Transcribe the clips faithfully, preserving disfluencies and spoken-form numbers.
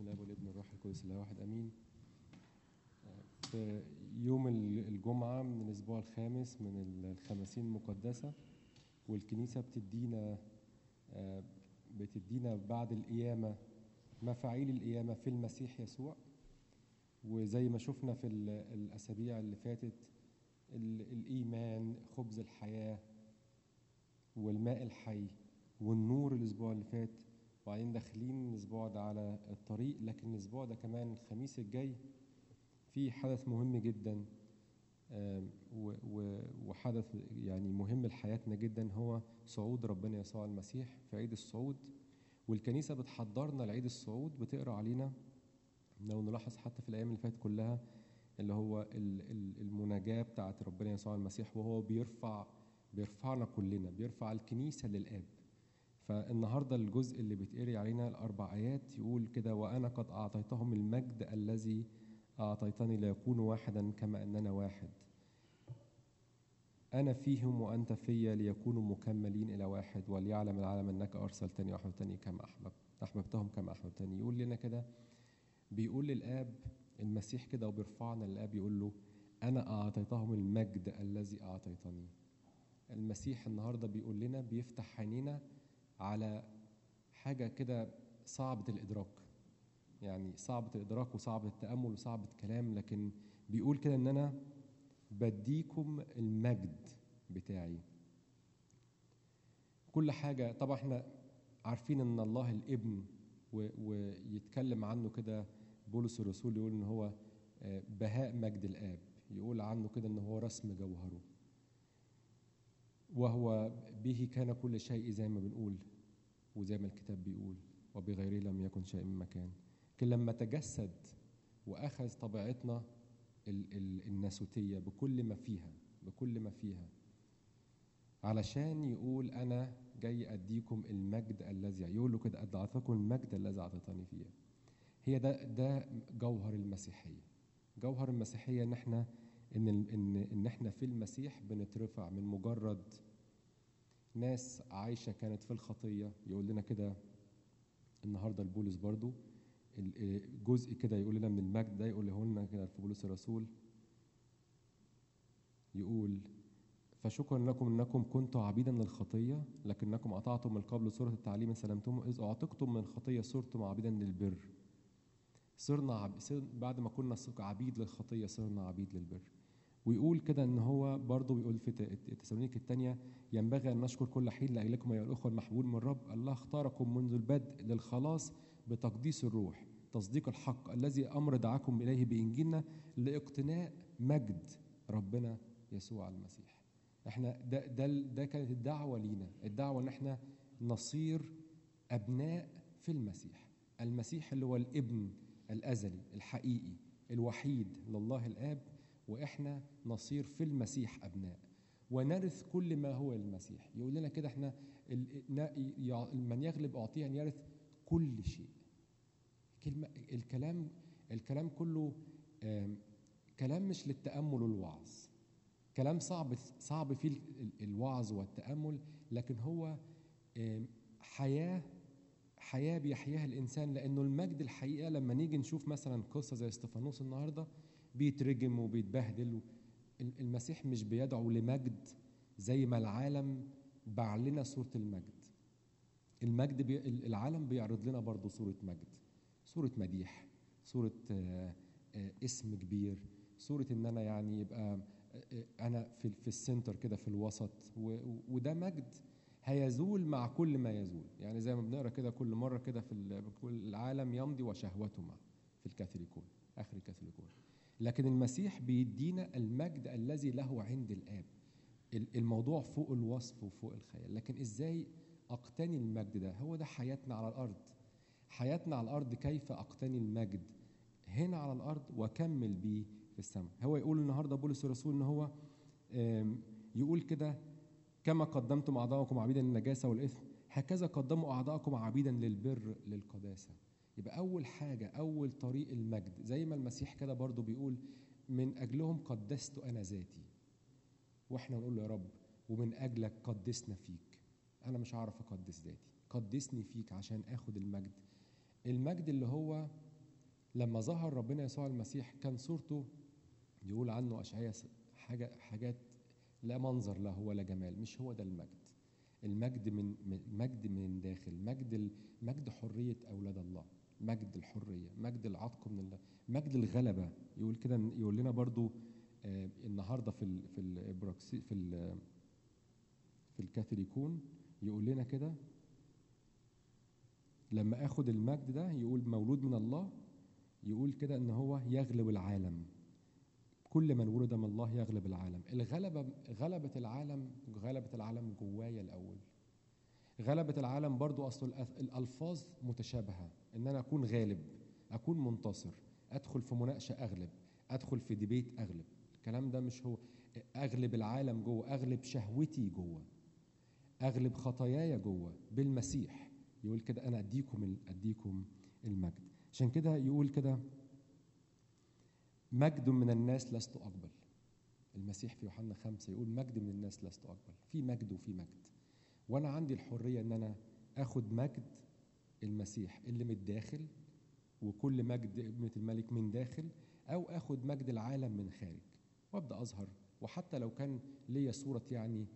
الاب والابن والروح القدس الله واحد امين. في يوم الجمعه من الاسبوع الخامس من الخمسين المقدسه، والكنيسه بتدينا بتدينا بعد القيامه مفاعيل القيامه في المسيح يسوع. وزي ما شفنا في الاسابيع اللي فاتت، الايمان خبز الحياه والماء الحي والنور الاسبوع اللي فات، وبعدين داخلين الاسبوع ده على الطريق. لكن الاسبوع ده كمان الخميس الجاي في حدث مهم جدا، وحدث يعني مهم لحياتنا جدا، هو صعود ربنا يسوع المسيح في عيد الصعود. والكنيسه بتحضرنا لعيد الصعود، بتقرا علينا لو نلاحظ حتى في الايام اللي فاتت كلها اللي هو المناجاه بتاعت ربنا يسوع المسيح، وهو بيرفع بيرفعنا كلنا، بيرفع الكنيسه للاب. فالنهارده الجزء اللي بيتقري علينا الاربع ايات يقول كده: وانا قد اعطيتهم المجد الذي اعطيتني ليكونوا واحدا كما اننا واحد، انا فيهم وانت فيا ليكونوا مكملين الى واحد، وليعلم العالم انك ارسلتني واحببتني كما احببت احببتهم كما احببتني. يقول لنا كده، بيقول للاب المسيح كده وبيرفعنا للاب، يقول له: انا اعطيتهم المجد الذي اعطيتني. المسيح النهارده بيقول لنا، بيفتح عينينا على حاجة كده صعبة الإدراك، يعني صعبة الإدراك وصعبة التأمل وصعبة الكلام، لكن بيقول كده إن أنا بديكم المجد بتاعي. كل حاجة طبعا احنا عارفين إن الله الابن، ويتكلم عنه كده بولس الرسول، يقول إن هو بهاء مجد الآب، يقول عنه كده إن هو رسم جوهره، وهو به كان كل شيء زي ما بنقول وزي ما الكتاب بيقول، وبغيره لم يكن شيء من مكان. لكن لما تجسد وأخذ طبيعتنا الناسوتية بكل ما فيها بكل ما فيها علشان يقول أنا جاي أديكم المجد الذي، يقول له كده: أدعتكم المجد الذي أعطيتني فيه. هي ده ده جوهر المسيحية. جوهر المسيحية إن إحنا إن إن إن إحنا في المسيح بنترفع من مجرد ناس عايشة كانت في الخطية. يقول لنا كده النهاردة البولس برضو جزء كده يقول لنا من المجد ده، يقول لنا كده في بولس الرسول، يقول: فشكرا لكم انكم كنتم عبيدا للخطيه لكنكم اطعتم من قبل صوره التعليم سلمتم، اذ اعتقتم من الخطيه صرتم عبيدا للبر. صرنا عب... بعد ما كنا عبيد للخطيه صرنا عبيد للبر. ويقول كده ان هو برضه بيقول في تسالونيك الثانيه: ينبغي ان نشكر كل حين لاجلكم ايها الاخوه المحبوبون من الرب، الله اختاركم منذ البدء للخلاص بتقديس الروح، تصديق الحق الذي امر دعاكم اليه بانجيلنا لاقتناء مجد ربنا يسوع المسيح. احنا ده ده ده كانت الدعوه لينا، الدعوه ان احنا نصير ابناء في المسيح. المسيح اللي هو الابن الازلي الحقيقي الوحيد لله الاب، واحنا نصير في المسيح ابناء ونرث كل ما هو المسيح. يقول لنا كده احنا من يغلب اعطيه ان يرث كل شيء. كلمه الكلام الكلام كله كلام مش للتامل والوعظ، كلام صعب صعب فيه الوعظ والتامل، لكن هو حياه حياه بيحياها الانسان. لانه المجد الحقيقه لما نيجي نشوف مثلا قصه زي استفانوس النهارده بيترجم وبيتبهدل، المسيح مش بيدعو لمجد زي ما العالم باع لنا صورة المجد. المجد بي... العالم بيعرض لنا برضو صورة مجد، صورة مديح، صورة آآ آآ اسم كبير، صورة ان انا يعني يبقى انا في في السنتر كده في الوسط، و... وده مجد هيزول مع كل ما يزول. يعني زي ما بنقرا كده كل مرة كده في العالم يمضي وشهوته معه في الكاثوليكون، اخر الكاثوليكون. لكن المسيح بيدينا المجد الذي له عند الآب. الموضوع فوق الوصف وفوق الخيال. لكن إزاي أقتني المجد ده؟ هو ده حياتنا على الأرض. حياتنا على الأرض كيف أقتني المجد هنا على الأرض وأكمل بيه في السماء. هو يقول النهاردة بولس الرسول إن هو يقول كده: كما قدمتم أعضاءكم عبيدا للنجاسة والإثم هكذا قدموا أعضاءكم عبيدا للبر للقداسة. يبقى أول حاجة، أول طريق المجد، زي ما المسيح كده برضو بيقول: من أجلهم قدست أنا ذاتي. وإحنا نقول له: يا رب ومن أجلك قدسنا فيك. أنا مش عارف أقدس ذاتي، قدسني فيك عشان أخد المجد. المجد اللي هو لما ظهر ربنا يسوع المسيح كان صورته يقول عنه أشعياء حاجة حاجات لا منظر له ولا جمال. مش هو ده المجد. المجد من مجد من داخل، مجد مجد حرية أولاد الله، مجد الحرية، مجد العتق من الله، مجد الغلبة. يقول كده، يقول لنا برضو آه النهارده في ال في الابراكسي في ال في الكاثوليكون يقول لنا كده لما اخد المجد ده، يقول مولود من الله، يقول كده ان هو يغلب العالم. كل من ولد من الله يغلب العالم. الغلبة غلبة العالم غلبة العالم جوايا الأول. غلبة العالم برضو أصل الألفاظ متشابهة، إن أنا أكون غالب، أكون منتصر، أدخل في مناقشة أغلب، أدخل في ديبيت أغلب. الكلام ده مش هو. أغلب العالم جوه، أغلب شهوتي جوه، أغلب خطاياي جوه بالمسيح. يقول كده أنا أديكم أديكم المجد. عشان كده يقول كده مجد من الناس لست أقبل. المسيح في يوحنا خمسة يقول مجد من الناس لست أقبل. في مجد وفي مجد، وأنا عندي الحرية إن أنا أخد مجد المسيح اللي من الداخل، وكل مجد ابنة الملك من داخل، أو أخد مجد العالم من خارج وأبدأ أظهر. وحتى لو كان ليا صورة يعني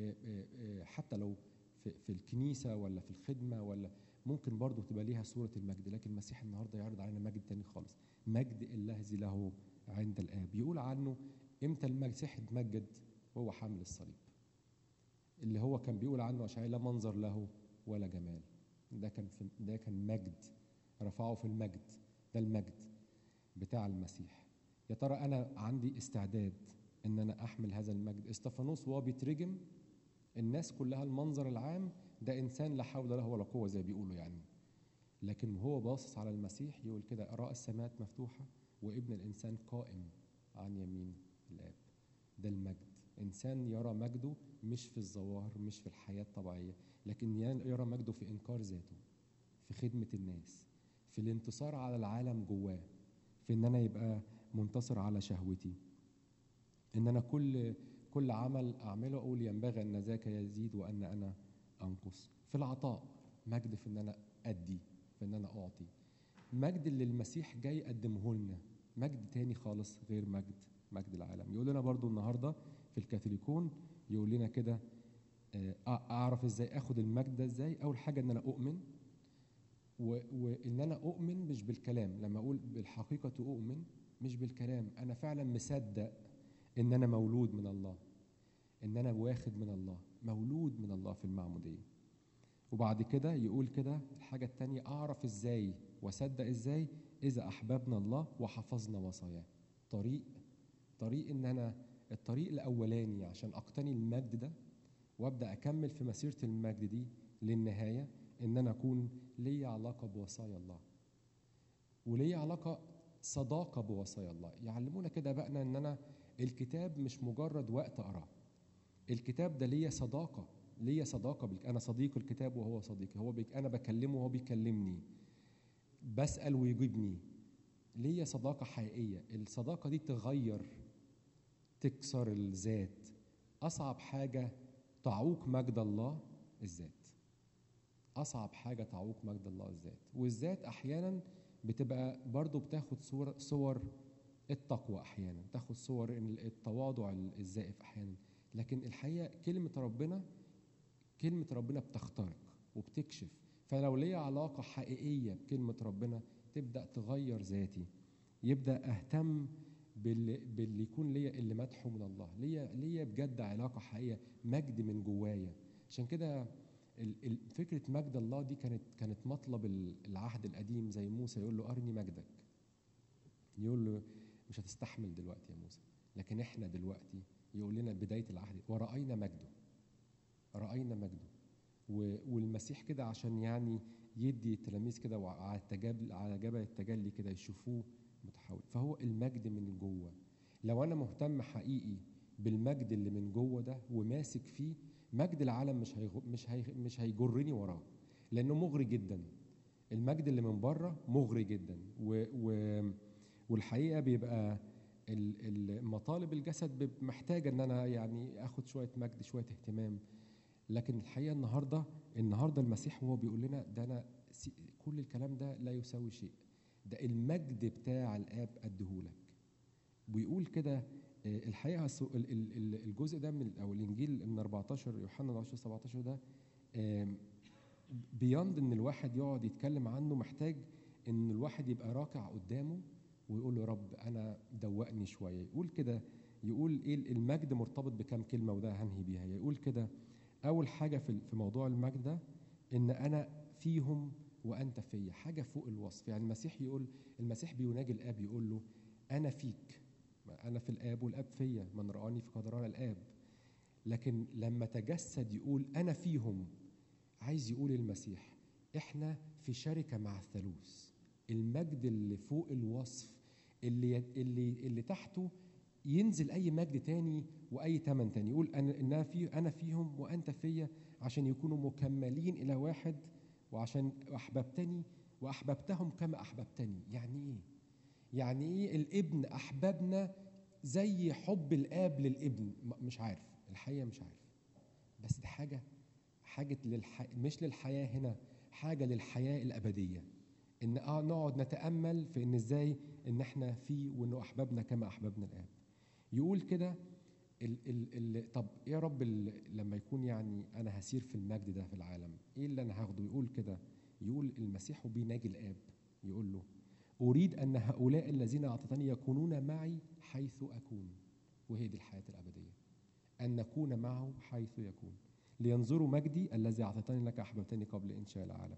حتى لو في, في الكنيسة ولا في الخدمة، ولا ممكن برضو تبقى ليها صورة المجد، لكن المسيح النهاردة يعرض علينا مجد تاني خالص، مجد الذي له عند الآب. يقول عنه امتى المسيح اتمجد؟ وهو حامل الصليب، اللي هو كان بيقول عنه أشعياء لا منظر له ولا جمال. ده كان في ده كان مجد رفعه في المجد. ده المجد بتاع المسيح. يا ترى أنا عندي استعداد إن أنا أحمل هذا المجد؟ استفانوس وهو بيترجم الناس كلها المنظر العام ده إنسان لا حول له ولا قوة زي بيقولوا يعني، لكن هو باصص على المسيح يقول كده أرى السماوات مفتوحة وابن الإنسان قائم عن يمين الآب. ده المجد. إنسان يرى مجده مش في الظواهر، مش في الحياة الطبيعية، لكن يرى مجده في إنكار ذاته، في خدمة الناس، في الانتصار على العالم جواه، في إن أنا يبقى منتصر على شهوتي، إن أنا كل كل عمل أعمله أقول ينبغي أن ذاك يزيد وأن أنا أنقص. في العطاء مجد، في إن أنا أدي، في إن أنا أعطي. مجد اللي المسيح جاي يقدمه لنا مجد تاني خالص غير مجد مجد العالم. يقول لنا برضو النهارده في الكاثوليكون يقول لنا كده اعرف ازاي اخد المجد ده ازاي. اول حاجه ان انا اؤمن، وان انا اؤمن مش بالكلام. لما اقول بالحقيقه اؤمن مش بالكلام، انا فعلا مصدق ان انا مولود من الله، ان انا واخد من الله، مولود من الله في المعموديه. وبعد كده يقول كده الحاجه الثانيه اعرف ازاي واصدق ازاي، اذا احببنا الله وحفظنا وصاياه. طريق طريق ان انا الطريق الاولاني عشان اقتني المجد ده وابدا اكمل في مسيره المجد دي للنهايه، ان انا اكون لي علاقه بوصايا الله، ولي علاقه صداقه بوصايا الله. يعلمونا كده بقى ان انا الكتاب مش مجرد وقت اقراه، الكتاب ده ليا صداقه، ليا صداقه بك. انا صديق الكتاب وهو صديقي، هو بيك انا بكلمه وهو بيكلمني، بسال ويجيبني. ليا صداقه حقيقيه. الصداقه دي تغير، تكسر الذات. اصعب حاجه تعوق مجد الله الذات. أصعب حاجة تعوق مجد الله الذات. والذات أحيانا بتبقى برضو بتاخد صور, صور التقوى، أحيانا تاخد صور التواضع الزائف أحيانا. لكن الحقيقة كلمة ربنا كلمة ربنا بتخترق وبتكشف. فلو ليا علاقة حقيقية بكلمة ربنا تبدأ تغير ذاتي، يبدأ أهتم باللي, باللي يكون ليا اللي مدحه من الله، ليا ليا بجد علاقة حقيقية، مجد من جوايا. عشان كده فكرة مجد الله دي كانت كانت مطلب العهد القديم. زي موسى يقول له أرني مجدك، يقول له مش هتستحمل دلوقتي يا موسى. لكن احنا دلوقتي يقول لنا بداية العهد ورأينا مجده، رأينا مجده. والمسيح كده عشان يعني يدي التلاميذ كده على التجابل على جبل التجلي كده يشوفوه متحول. فهو المجد من جوه. لو أنا مهتم حقيقي بالمجد اللي من جوه ده وماسك فيه، مجد العالم مش هيغ... مش هي... مش هيجرني وراه، لانه مغري جدا. المجد اللي من بره مغري جدا، و... و... والحقيقه بيبقى المطالب الجسد محتاجه ان انا يعني اخد شويه مجد، شويه اهتمام. لكن الحقيقه النهارده النهارده المسيح هو بيقول لنا ده انا كل الكلام ده لا يساوي شيء. ده المجد بتاع الآب أديهولك. ويقول كده الحقيقة الجزء ده من أو الإنجيل من أربعتاشر يوحنا عشرة سبعتاشر ده بياند إن الواحد يقعد يتكلم عنه، محتاج إن الواحد يبقى راكع قدامه ويقول له رب أنا دوقني شوية. يقول كده، يقول إيه المجد مرتبط بكام كلمة، وده هنهي بيها. يقول كده أول حاجة في في موضوع المجد ده إن أنا فيهم وأنت فيا، حاجة فوق الوصف. يعني المسيح يقول، المسيح بيناجي الآب يقول له أنا فيك، أنا في الآب والآب فيا، من رآني فقد رأى الآب. لكن لما تجسد يقول أنا فيهم، عايز يقول المسيح إحنا في شركة مع الثالوث. المجد اللي فوق الوصف اللي اللي اللي تحته ينزل أي مجد تاني وأي تمن تاني. يقول أنا إن في أنا فيهم وأنت فيا عشان يكونوا مكملين إلى واحد، وعشان أحببتني وأحببتهم كما أحببتني. يعني إيه؟ يعني إيه الابن أحببنا زي حب الآب للابن؟ مش عارف الحقيقة، مش عارف، بس دي حاجة حاجة للح... مش للحياة هنا، حاجة للحياة الأبدية. إن آه نقعد نتأمل في إن إزاي إن إحنا فيه، وإنه أحببنا كما أحببنا الآب. يقول كده ال ال ال طب يا رب لما يكون يعني أنا هسير في المجد ده في العالم، إيه اللي أنا هاخده؟ يقول كده، يقول المسيح بيناجي الآب يقول له أريد أن هؤلاء الذين أعطيتني يكونون معي حيث أكون. وهي دي الحياة الأبدية، أن نكون معه حيث يكون، لينظروا مجدي الذي أعطيتني لك أحببتني قبل إنشاء العالم.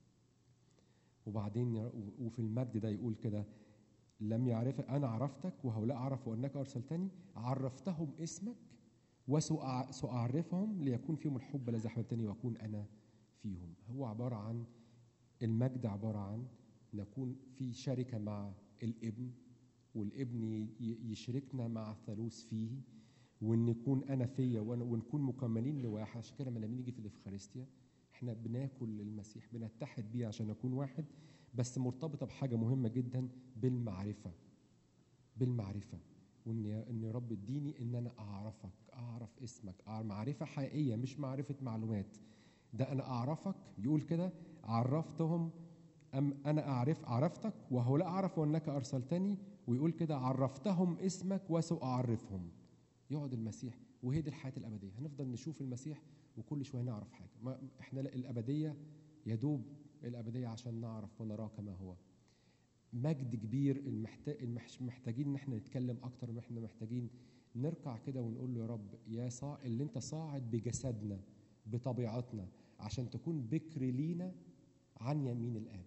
وبعدين وفي المجد ده يقول كده لم يعرف أنا عرفتك وهؤلاء عرفوا أنك أرسلتني، عرفتهم اسمك وسأعرفهم ليكون فيهم الحب الذي أحببتني وأكون أنا فيهم. هو عبارة عن المجد، عبارة عن نكون في شركة مع الابن، والابن يشركنا مع الثالوث فيه، وان نكون انا فيا ونكون مكملين لواحد. عشان كده لما نيجي في الافخارستيا احنا بناكل المسيح، بنتحد بيه عشان نكون واحد، بس مرتبطه بحاجه مهمه جدا، بالمعرفه. بالمعرفه، وان ان يا رب اديني ان انا اعرفك، اعرف اسمك، أعرف معرفه حقيقيه مش معرفه معلومات. ده انا اعرفك. يقول كده عرفتهم أم أنا أعرف عرفتك وهؤلاء عرفوا أنك أرسلتني. ويقول كده عرفتهم اسمك وسأعرفهم. يقعد المسيح، وهي دي الحياة الأبدية. هنفضل نشوف المسيح وكل شوية نعرف حاجة. ما إحنا الأبدية يدوب الأبدية عشان نعرف ونراه كما هو. مجد كبير، المحتاجين إن إحنا نتكلم أكتر، ما إحنا محتاجين نركع كده ونقول له يا رب يا صاع اللي أنت صاعد بجسدنا بطبيعتنا عشان تكون بكر لينا عن يمين الآب،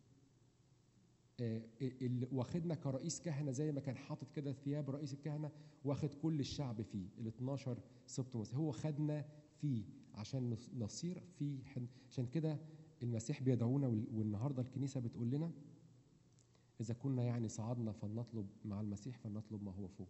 اللي واخدنا كرئيس كهنة، زي ما كان حاطط كده ثياب رئيس الكهنة واخد كل الشعب فيه ال اتناشر سبط مسيح، هو خدنا فيه عشان نصير فيه. عشان كده المسيح بيدعونا، والنهارده الكنيسة بتقول لنا إذا كنا يعني صعدنا فلنطلب مع المسيح فلنطلب ما هو فوق،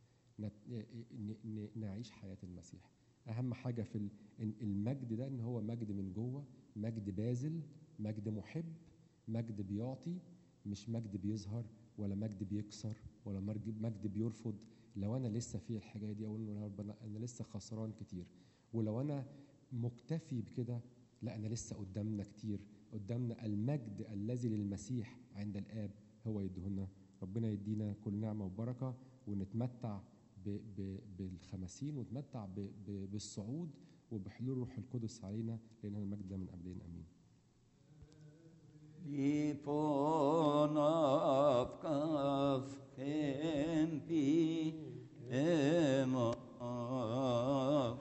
نعيش حياة المسيح. أهم حاجة في المجد ده إن هو مجد من جوه، مجد باذل، مجد محب، مجد بيعطي، مش مجد بيظهر ولا مجد بيكسر ولا مجد بيرفض. لو أنا لسه في الحاجة دي أقول له يا رب أنا لسه خسران كتير، ولو أنا مكتفي بكده لا أنا لسه قدامنا كتير، قدامنا المجد الذي للمسيح عند الآب هو يديهنا. ربنا يدينا كل نعمة وبركة، ونتمتع بالخمسين، ونتمتع بالصعود وبحلول روح القدس علينا، لأن المجد ده من قبلين. أمين. Lipon of kaf empi emo of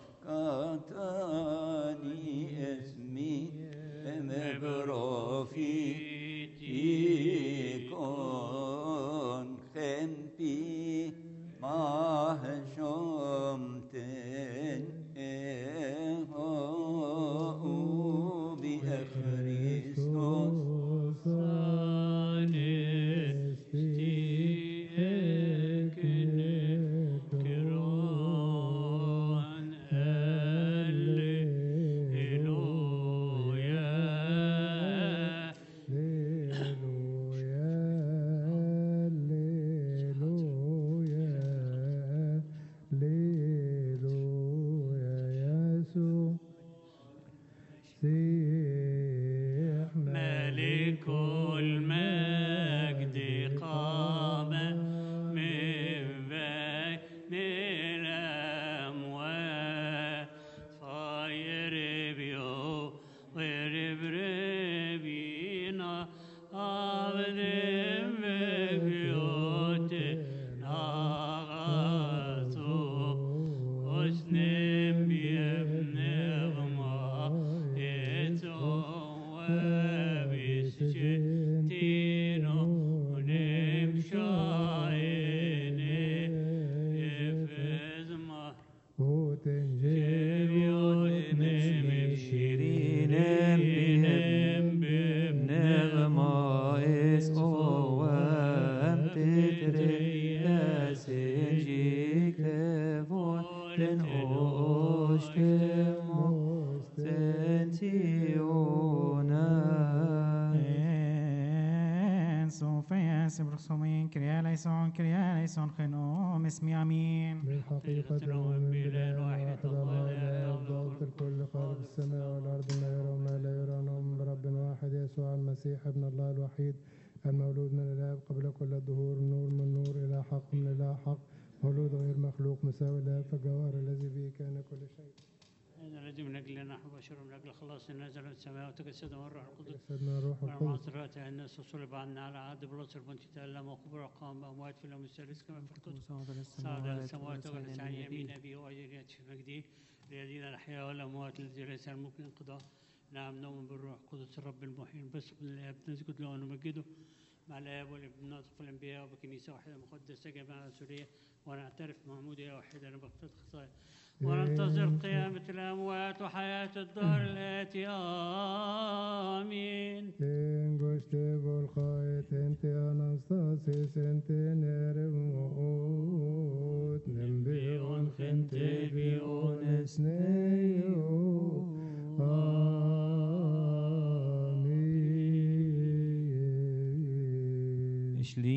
katani esmi emebrofi tikon empi mahshomten eho ubi Christos. Noam titre sinjike volen ostemos sentiona. Sofia Sibrosomin Krialaison Krialaison Genom اسمي امين. بالحقيقة نؤمن بإله واحد الله لا أفضل الكل خالق السماء والأرض ما يرى وما لا يرى نؤمن برب واحد يسوع المسيح ابن الله الوحيد المولود من الآب قبل كل الدهور النور من نور إلى حق من إلى حق مولود غير مخلوق مساوي الآب فالجوهر الذي به كان كل شيء. هذا الذي من أجلنا نحن بشر من أجل خلاص نزل من السماء وتجسد من الروح القدس جسدنا الروح القدس ومعصرات الناس وصلب عنا على عهد بلاس البنت تألم وقبر وقام أموات في اليوم الثالث كما في الكتب صعد إلى السماوات وجلس عن يمين أبيه وأجل في مجده ليدين الأحياء والأموات الذي ليس الممكن انقضاء. نعم نؤمن بالروح القدس الرب المحيي بس من الآب نسجد له ونمجده مع الآب والابن ناطق الأنبياء وبكنيسة واحدة مقدسة جماعة سورية ونعترف بمعمودية واحدة لمغفرة الخطايا وننتظر قيامة الأموات وحياة الدهر الآتي آمين. Tengoste volchait ente anastasis ente neremot nembeon gente bion esneo. Amen.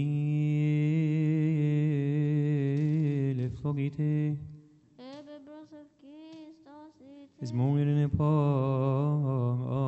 Ishli lefogite is more in a palm